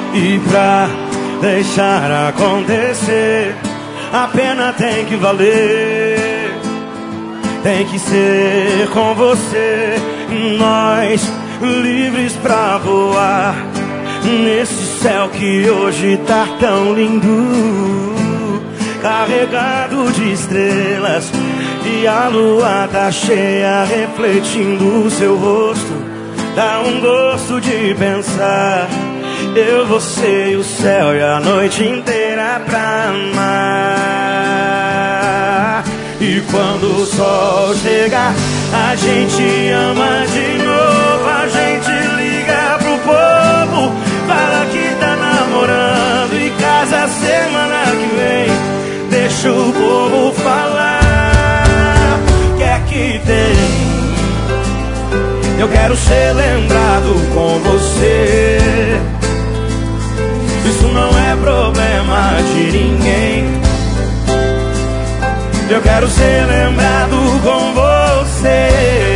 E pra deixar acontecer, a pena tem que valer. Tem que ser com você, nós livres pra voar nesse céu que hoje tá tão lindo, carregado de estrelas, e a lua tá cheia refletindo o seu rosto. Dá um gosto de pensar, eu, você e o céu e a noite inteira pra amar. E quando o sol chegar, a gente ama de novo. A gente liga pro povo, fala que tá namorando e casa semana que vem. Deixa o povo falar, que é que tem? Eu quero ser lembrado com você. Isso não é problema de ninguém. Eu quero ser lembrado com você.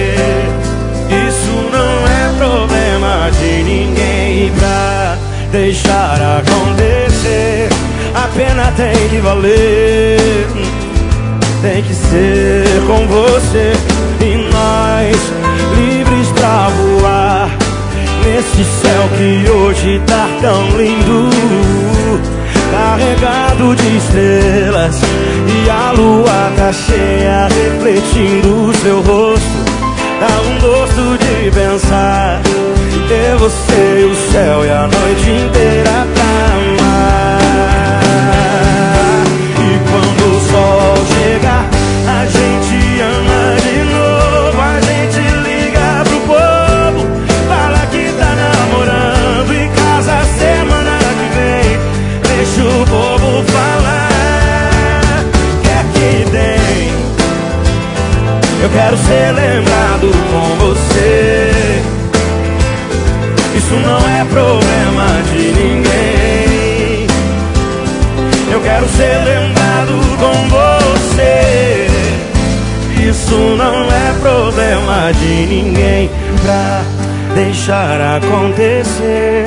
Isso não é problema de ninguém. E pra deixar acontecer, a pena tem que valer. Tem que ser com você e nós livres pra voar nesse céu que hoje tá tão lindo, carregado de estrelas, e a lua tá cheia refletindo o seu rosto. Dá um gosto de pensar, eu, você e o céu e a noite inteira pra amar. E quando o sol chegar, a gente ama de novo. A gente liga pro povo, fala que tá namorando e casa semana que vem. Deixa o povo falar, que é que tem? Eu quero ser lembrado com você. Isso não é problema de ninguém. Eu quero ser lembrado com você. Isso não é problema de ninguém. Pra deixar acontecer,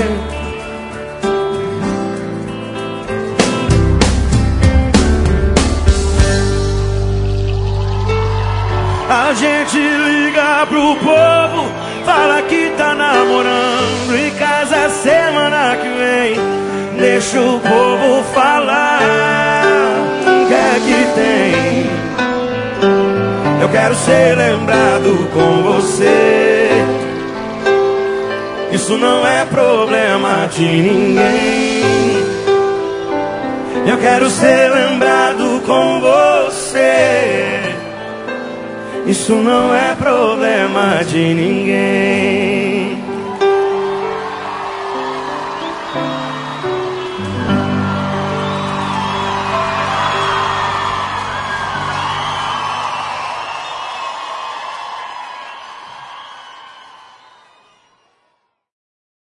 a gente liga pro povo, fala que tá namorando e casa semana que vem. Deixa o povo falar, o que é que tem? Eu quero ser lembrado com você. Isso não é problema de ninguém. Eu quero ser lembrado com você. Isso não é problema de ninguém.